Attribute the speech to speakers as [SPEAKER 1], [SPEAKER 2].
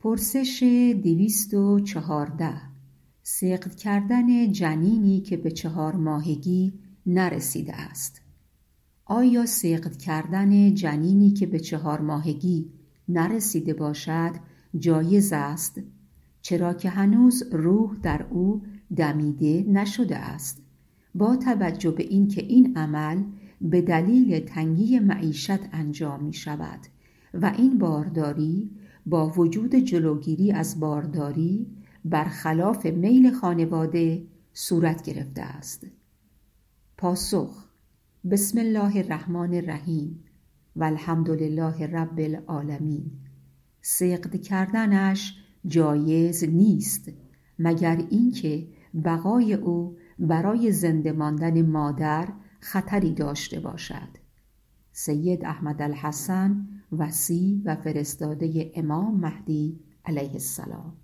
[SPEAKER 1] پرسش 214. سقط کردن جنینی که به 4 ماهگی نرسیده است. آیا سقط کردن جنینی که به 4 ماهگی نرسیده باشد جایز است؟ چرا که هنوز روح در او دمیده نشده است. با توجه به اینکه این عمل به دلیل تنگی معیشت انجام می شود و این بارداری با وجود جلوگیری از بارداری برخلاف میل خانواده صورت گرفته است. پاسخ: بسم الله الرحمن الرحیم و الحمدلله رب العالمین. سقط کردنش جایز نیست مگر اینکه بقای او برای زنده ماندن مادر خطری داشته باشد. سید احمد الحسن، وصی و فرستاده امام مهدی علیه السلام.